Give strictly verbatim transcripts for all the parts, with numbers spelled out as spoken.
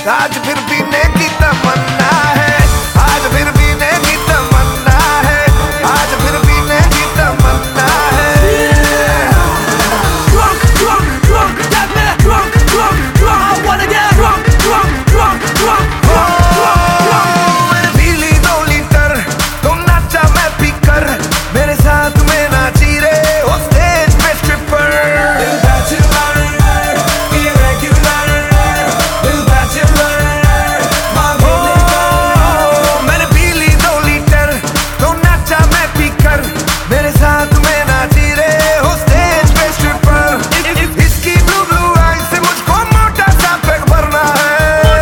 आज फिर पीने की तमन्ना है, आज फिर पीने की तमन्ना है, आज फिर पीने की तमन्ना है। Drunk, drunk, drunk, get me drunk, drunk, drunk. I wanna get drunk, drunk, drunk, drunk, drunk, drunk, drunk. मैंने पी ली दो लीटर, तुम नाचा मैं पीकर, मेरे साथ में नाची रे हो स्टेज पे stripper. Bill Bachelor, irregular, Bill Bachelor, my Billy. मैंने पी ली दो लीटर, तुम नाचा मैं पीकर, मेरे साथ में नाची रे हो स्टेज पे स्ट्रिपर। इसकी ब्लू ब्लू आई से मुझको मोटा सा पैक भरना है।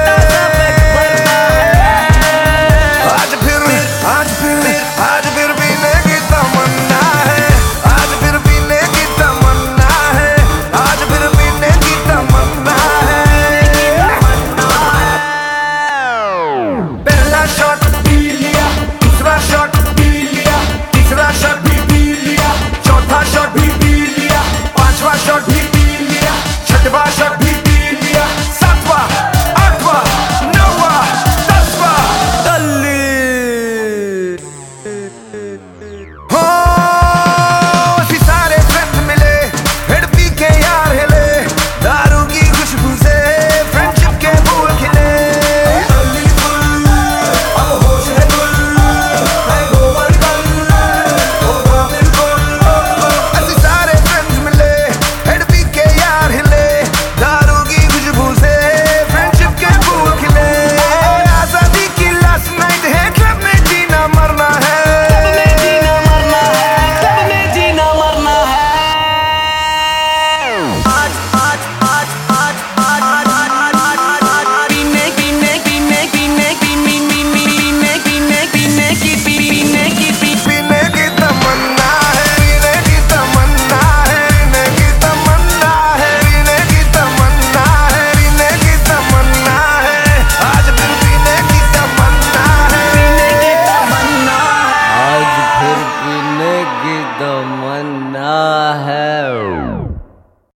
आज फिर आज फिर आज फिर पीने की तमन्ना है, आज फिर पीने की तमन्ना है, आज फिर पीने की तमन्ना है। पहला शॉट पी लिया, दूसरा शॉट पी लिया, तीसरा शॉट भी पी लिया, चौथा शॉट भी पी लिया, पांचवा शॉट भी पी लिया, छठवा शॉट भी पी लिया. सातवां आठवां नौवां दसवां दल्ली हो ऐसी सारे फ्रेंड्स मिले, फिर पी के यार हिले, दारू की खुशबू से फ्रेंडशिप के फूल खिले। अली फुल, अब होश है गुल, मैं गोबर कल, होगा बिल्कुल. ऐसी सारे फ्रेंड्स मिले, फिर पी के यार हिले, दारू की खुशबू से फ्रेंडशिप के फूल खिले। आजादी की लास्ट नाइट है, क्लब में जीना मरना है। जीना मरना है. आज आज आज आज आज आज आज आज पीने पीने पीने पीने पीने पीने पीने पीने की पीने की पी पीने की तमन्ना है, पीने की तमन्ना है, पीने की तमन्ना है, पीने की तमन्ना है, पीने की तमन्ना है। आज फिर पीने की तमन्ना है, पीने की तमन्ना है. आज फिर पीने की तमन्ना है।